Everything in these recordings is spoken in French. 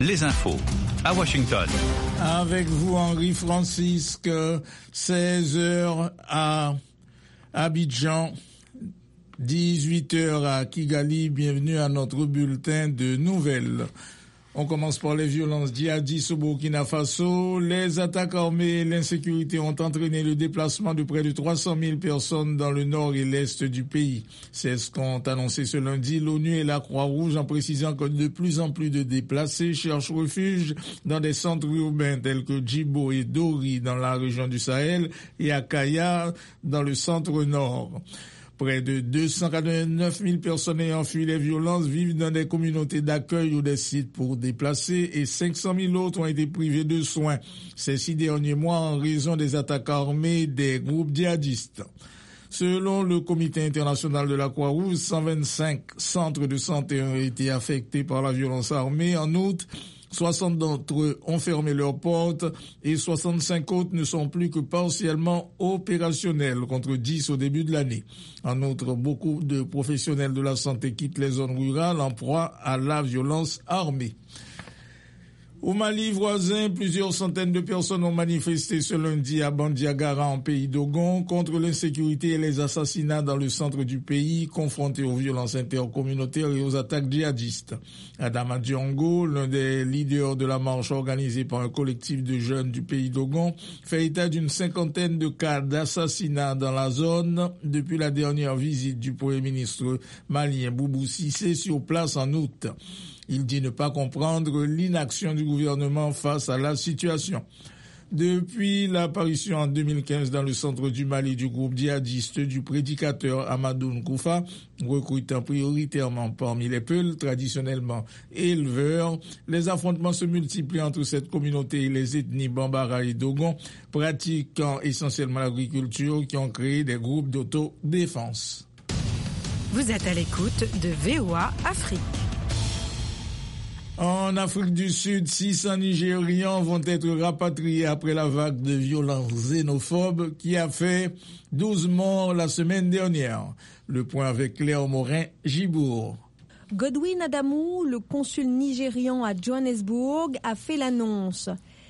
Les infos à Washington. Avec vous, Henri Francisque, 16h à Abidjan, 18h à Kigali. Bienvenue à notre bulletin de nouvelles. On commence par les violences djihadistes au Burkina Faso. Les attaques armées et l'insécurité ont entraîné le déplacement de près de 300 000 personnes dans le nord et l'est du pays. C'est ce qu'ont annoncé ce lundi l'ONU et la Croix-Rouge en précisant que de plus en plus de déplacés cherchent refuge dans des centres urbains tels que Djibo et Dori dans la région du Sahel et à Kaya dans le centre nord. Près de 289 000 personnes ayant fui les violences vivent dans des communautés d'accueil ou des sites pour déplacés et 500 000 autres ont été privés de soins ces 6 derniers mois en raison des attaques armées des groupes djihadistes. Selon le Comité international de la Croix-Rouge, 125 centres de santé ont été affectés par la violence armée. En outre, 60 d'entre eux ont fermé leurs portes et 65 autres ne sont plus que partiellement opérationnels, contre 10 au début de l'année. En outre, beaucoup de professionnels de la santé quittent les zones rurales en proie à la violence armée. Au Mali voisin, plusieurs centaines de personnes ont manifesté ce lundi à Bandiagara en pays d'Ogon contre l'insécurité et les assassinats dans le centre du pays, confrontés aux violences intercommunautaires et aux attaques djihadistes. Adama Diongo, l'un des leaders de la marche organisée par un collectif de jeunes du pays d'Ogon, fait état d'une 50aine de cas d'assassinats dans la zone depuis la dernière visite du Premier ministre malien Boubou Cissé sur place en août. Il dit ne pas comprendre l'inaction du gouvernement face à la situation. Depuis l'apparition en 2015 dans le centre du Mali du groupe djihadiste du prédicateur Amadou Nkoufa, recrutant prioritairement parmi les Peuls, traditionnellement éleveurs, les affrontements se multiplient entre cette communauté et les ethnies Bambara et Dogon, pratiquant essentiellement l'agriculture, qui ont créé des groupes d'autodéfense. Vous êtes à l'écoute de VOA Afrique. En Afrique du Sud, 600 Nigérians vont être rapatriés après la vague de violences xénophobes qui a fait 12 morts la semaine dernière. Le point avec Claire Morin-Gibourg. Godwin Adamou, le consul nigérian à Johannesburg, a fait l'annonce.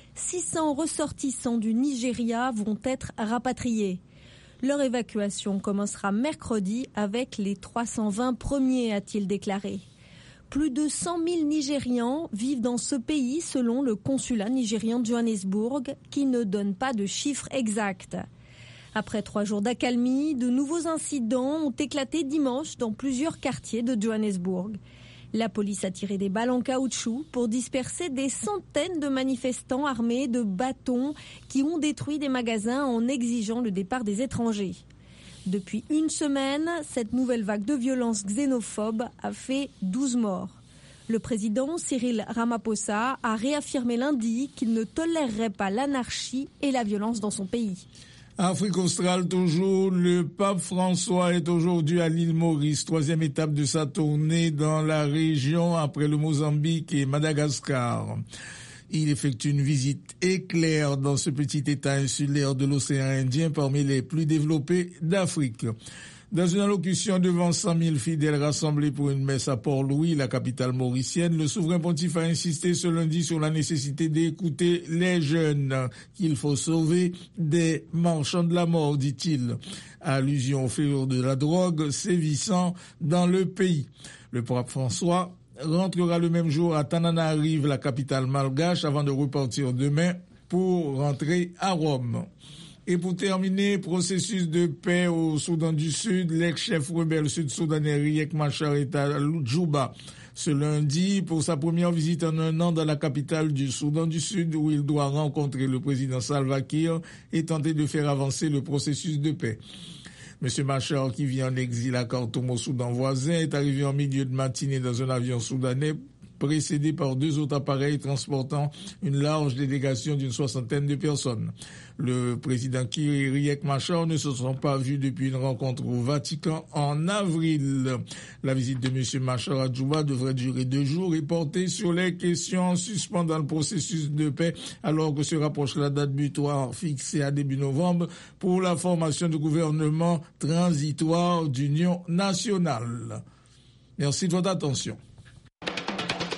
600 ressortissants du Nigeria vont être rapatriés. Leur évacuation commencera mercredi avec les 320 premiers, a-t-il déclaré. Plus de 100 000 Nigérians vivent dans ce pays selon le consulat nigérian de Johannesburg qui ne donne pas de chiffres exacts. Après 3 jours d'accalmie, de nouveaux incidents ont éclaté dimanche dans plusieurs quartiers de Johannesburg. La police a tiré des balles en caoutchouc pour disperser des centaines de manifestants armés de bâtons qui ont détruit des magasins en exigeant le départ des étrangers. Depuis une semaine, cette nouvelle vague de violence xénophobe a fait 12 morts. Le président Cyril Ramaphosa a réaffirmé lundi qu'il ne tolérerait pas l'anarchie et la violence dans son pays. Afrique australe toujours, le pape François est aujourd'hui à l'île Maurice, 3e étape de sa tournée dans la région après le Mozambique et Madagascar. Il effectue une visite éclair dans ce petit état insulaire de l'océan Indien parmi les plus développés d'Afrique. Dans une allocution devant 100 000 fidèles rassemblés pour une messe à Port-Louis, la capitale mauricienne, le souverain pontife a insisté ce lundi sur la nécessité d'écouter les jeunes qu'il faut sauver des marchands de la mort, dit-il. Allusion au fléau de la drogue sévissant dans le pays. Le pape François rentrera le même jour à Tananarive, la capitale malgache, avant de repartir demain pour rentrer à Rome. Et pour terminer, processus de paix au Soudan du Sud, l'ex-chef rebelle sud-soudanais Riek Machar est à Djouba ce lundi pour sa première visite en un an dans la capitale du Soudan du Sud où il doit rencontrer le président Salva Kiir et tenter de faire avancer le processus de paix. M. Machar, qui vit en exil à Khartoum au Soudan voisin, est arrivé en milieu de matinée dans un avion soudanais précédé par 2 autres appareils transportant une large délégation d'une 60aine de personnes. Le président Kiir et Riek Machar ne se sont pas vus depuis une rencontre au Vatican en avril. La visite de M. Machar à Djouba devrait durer 2 jours et porter sur les questions en suspens dans le processus de paix, alors que se rapproche la date butoir fixée à début novembre pour la formation du gouvernement transitoire d'union nationale. Merci de votre attention.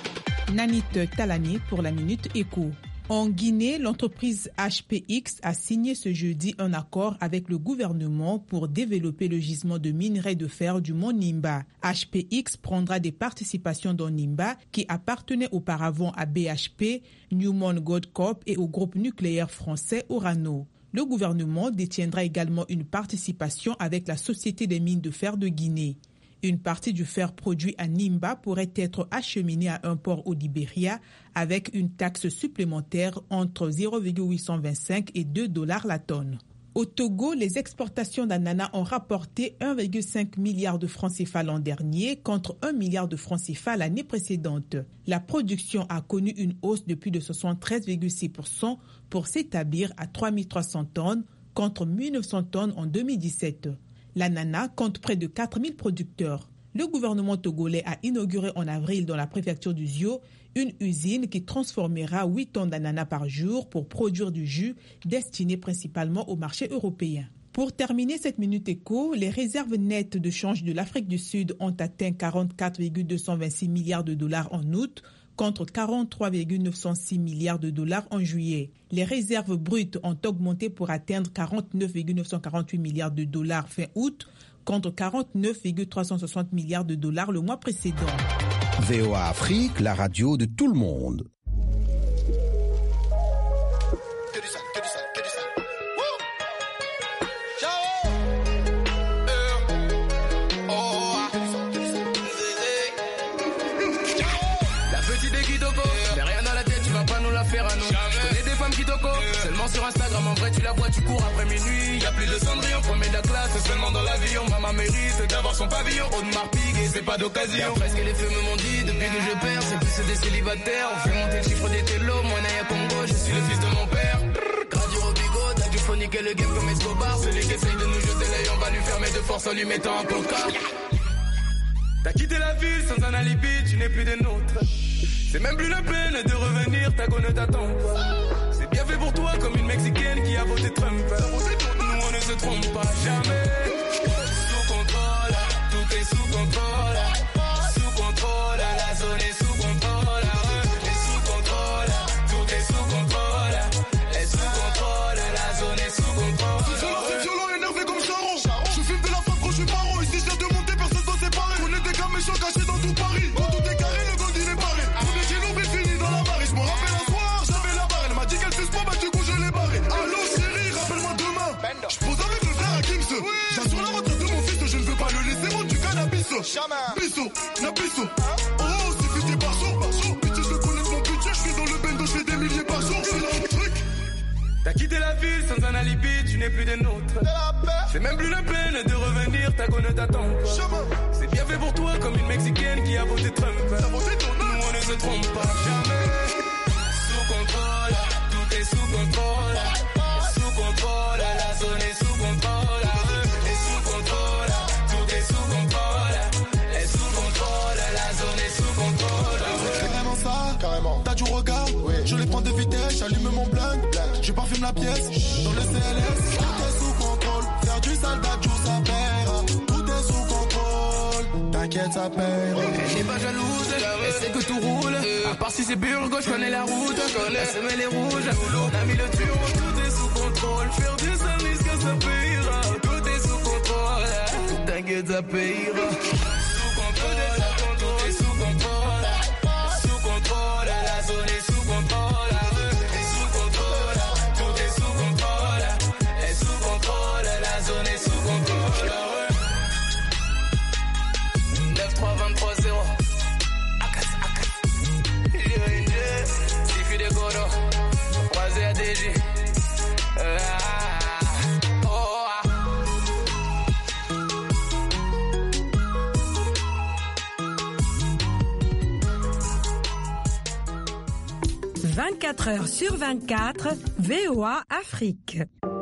Nanit Talani pour la Minute Éco. En Guinée, l'entreprise HPX a signé ce jeudi un accord avec le gouvernement pour développer le gisement de minerai de fer du mont Nimba. HPX prendra des participations dans Nimba qui appartenait auparavant à BHP, Newmont Goldcorp et au groupe nucléaire français Orano. Le gouvernement détiendra également une participation avec la Société des mines de fer de Guinée. Une partie du fer produit à Nimba pourrait être acheminée à un port au Libéria avec une taxe supplémentaire entre 0,825 et $2 la tonne. Au Togo, les exportations d'ananas ont rapporté 1,5 milliard de francs CFA l'an dernier contre 1 milliard de francs CFA l'année précédente. La production a connu une hausse de plus de 73,6% pour s'établir à 3 300 tonnes contre 1 900 tonnes en 2017. L'ananas compte près de 4 000 producteurs. Le gouvernement togolais a inauguré en avril dans la préfecture du Zio une usine qui transformera 8 tonnes d'ananas par jour pour produire du jus destiné principalement au marché européen. Pour terminer cette Minute Éco, les réserves nettes de change de l'Afrique du Sud ont atteint 44,226 milliards de dollars en août, contre 43,906 milliards de dollars en juillet. Les réserves brutes ont augmenté pour atteindre 49,948 milliards de dollars fin août, contre 49,360 milliards de dollars le mois précédent. VOA Afrique, la radio de tout le monde. Seulement sur Instagram, en vrai tu la vois, tu cours après minuit. Y'a plus de Cendrillon, premier de la classe, seulement dans l'avion. Maman mérite d'avoir son pavillon. Audemars Piguet, c'est pas d'occasion. Y'a presque les feux m'ont dit, depuis que je perds, c'est plus des célibataires. On fait monter le chiffre des télos, moi Naya Congo, je suis le fils de mon père. Radio Robigo, t'as du phonique et le game comme Escobar. Celui qui essaye de nous jeter l'œil, on va lui fermer de force en lui mettant un placard. T'as quitté la ville sans un alibi, tu n'es plus des nôtres. C'est même plus la peine de revenir, ta go ne t'attend pas. C'est bien fait pour toi comme une Mexicaine qui a voté Trump. Nous on ne se trompe pas jamais. Sous contrôle, tout est sous contrôle. Sous contrôle, la zone est sous contrôle. Et sous contrôle, tout est sous contrôle. Et sous contrôle, la zone est sous contrôle. C'est violent, énervé comme Charon. Je filme de la femme quand je suis paro. Ici je viens de monter, personne doit séparer. On est des gars méchants cachés dans tout Paris. Quand tout est carré, le gold il est barré. Tous les kilos fini dans la marée. Je me rappelle un soir, j'avais la barre. Elle m'a dit qu'elle suce pas, bah du coup je l'ai barré. Allô chérie, rappelle-moi demain. Je pose avec le frère à Kings. J'assure la voiture de mon fils, je ne veux pas le laisser moi du cannabis. Bisso, la bisso. Oh, c'est fêté par jour. Bitch, je connais mon budget, je fais dans le bendo, je fais des milliers par jour. C'est là le truc. T'as quitté la ville sans un alibi, tu n'es plus des nôtres. C'est même plus la peine de revenir, ta go ne t'attend pas. C'est bien fait pour toi comme une Mexicaine qui a voté Trump. Nous on ne se trompe pas jamais. Sous contrôle, tout est sous contrôle. Sous contrôle, la zone est sous contrôle. Et sous contrôle, tout est sous contrôle. Et sous contrôle, la zone est sous contrôle. C'est vraiment ça, carrément. T'as du regard, je les prends de vitesse, j'allume mon blingue. Je parfume la pièce, dans le CLS. Tout est sous contrôle, faire du sale d'adjou, ça paiera. Tout est sous contrôle, t'inquiète, ça paiera. Elle n'est pas jalouse, elle sait que tout roule. À part si c'est Burgo, je connais la route. Elle se met les rouges, on a mis le turbo. Tout est sous contrôle, faire du sale risque, ça paiera. Tout est sous contrôle, t'inquiète, ça paiera. Sous contrôle, tout est sous contrôle. Sous contrôle, la zone est sous contrôle. « 24 heures sur 24, VOA Afrique.